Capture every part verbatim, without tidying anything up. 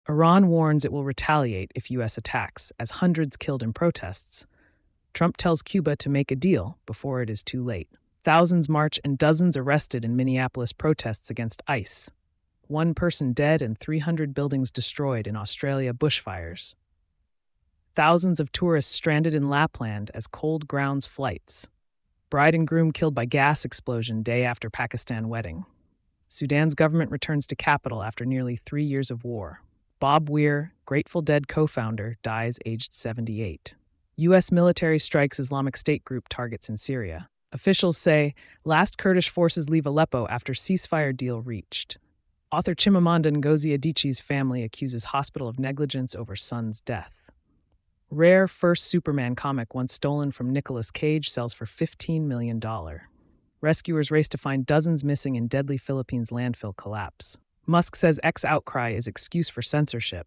Iran warns it will retaliate if U S attacks, as hundreds killed in protests. Trump tells Cuba to make a deal before it is too late. Thousands march and dozens arrested in Minneapolis protests against ICE. One person dead and three hundred buildings destroyed in Australia bushfires. Thousands of tourists stranded in Lapland as cold grounds flights. Bride and groom killed by gas explosion day after Pakistan wedding. Sudan's government returns to capital after nearly three years of war. Bob Weir, Grateful Dead co-founder, dies aged seventy-eight. U S military strikes Islamic State group targets in Syria. Officials say last Kurdish forces leave Aleppo after ceasefire deal reached. Author Chimamanda Ngozi Adichie's family accuses hospital of negligence over son's death. Rare first Superman comic once stolen from Nicolas Cage sells for fifteen million dollars. Rescuers race to find dozens missing in deadly Philippines landfill collapse. Musk says X outcry is excuse for censorship.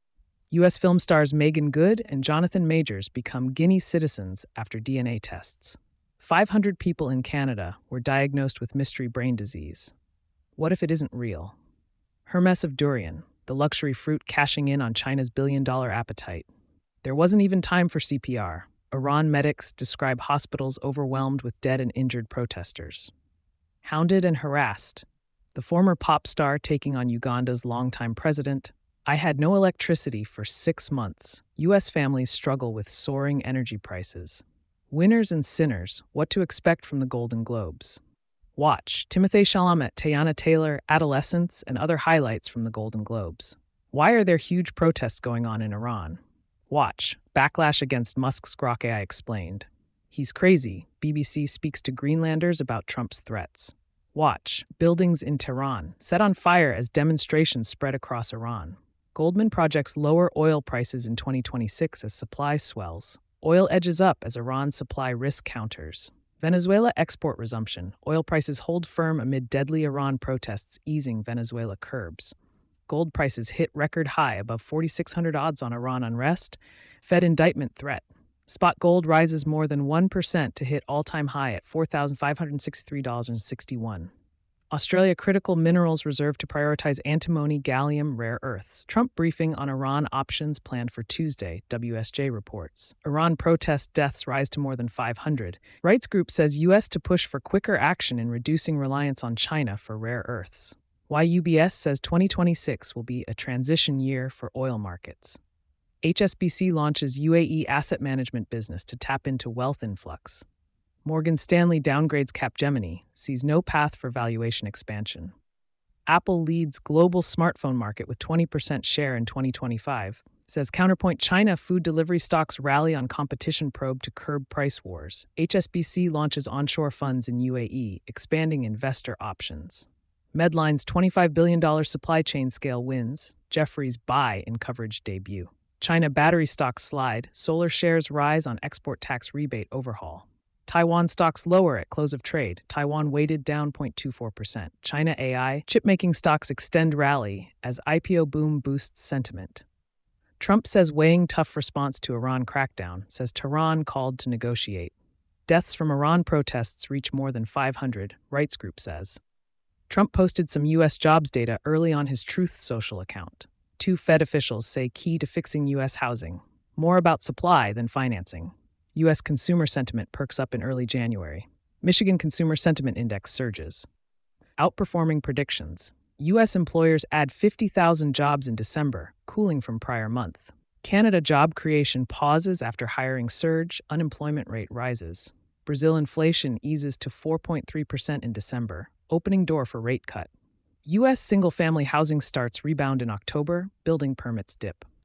U S film stars Megan Good and Jonathan Majors become Guinea citizens after D N A tests. five hundred people in Canada were diagnosed with mystery brain disease. What if it isn't real? Hermès of durian, the luxury fruit cashing in on China's billion-dollar appetite. There wasn't even time for C P R. Iran medics describe hospitals overwhelmed with dead and injured protesters. Hounded and harassed. The former pop star taking on Uganda's longtime president. I had no electricity for six months. U S families struggle with soaring energy prices. Winners and sinners, what to expect from the Golden Globes. Watch Timothée Chalamet, Teyana Taylor, Adolescents, and other highlights from the Golden Globes. Why are there huge protests going on in Iran? Watch Backlash against Musk's Grok A I explained. He's crazy. B B C speaks to Greenlanders about Trump's threats. Watch Buildings in Tehran set on fire as demonstrations spread across Iran. Goldman projects lower oil prices in twenty twenty-six as supply swells. Oil edges up as Iran's supply risk counters. Venezuela export resumption. Oil prices hold firm amid deadly Iran protests easing Venezuela curbs. Gold prices hit record high above forty-six hundred odds on Iran unrest. Fed indictment threat. Spot gold rises more than one percent to hit all-time high at four thousand five hundred sixty-three dollars and sixty-one cents. Australia critical minerals reserve to prioritize antimony, gallium, rare earths. Trump briefing on Iran options planned for Tuesday, W S J reports. Iran protest deaths rise to more than five hundred. Rights group says U S to push for quicker action in reducing reliance on China for rare earths. Why U B S says twenty twenty-six will be a transition year for oil markets. H S B C launches U A E asset management business to tap into wealth influx. Morgan Stanley downgrades Capgemini, sees no path for valuation expansion. Apple leads global smartphone market with twenty percent share in twenty twenty-five, says Counterpoint China food delivery stocks rally on competition probe to curb price wars. H S B C launches onshore funds in U A E, expanding investor options. Medline's twenty-five billion dollars supply chain scale wins, Jefferies buy in coverage debut. China battery stocks slide, solar shares rise on export tax rebate overhaul. Taiwan stocks lower at close of trade. Taiwan weighted down zero point two four percent. China A I, chipmaking stocks extend rally as I P O boom boosts sentiment. Trump says weighing tough response to Iran crackdown, says Tehran called to negotiate. Deaths from Iran protests reach more than five hundred, rights group says. Trump posted some U S jobs data early on his Truth Social account. Two Fed officials say key to fixing U S housing. More about supply than financing. U S consumer sentiment perks up in early January. Michigan Consumer Sentiment Index surges. Outperforming predictions. U S employers add fifty thousand jobs in December, cooling from prior month. Canada job creation pauses after hiring surge, unemployment rate rises. Brazil inflation eases to four point three percent in December, opening door for rate cut. U S single-family housing starts rebound in October, building permits dip.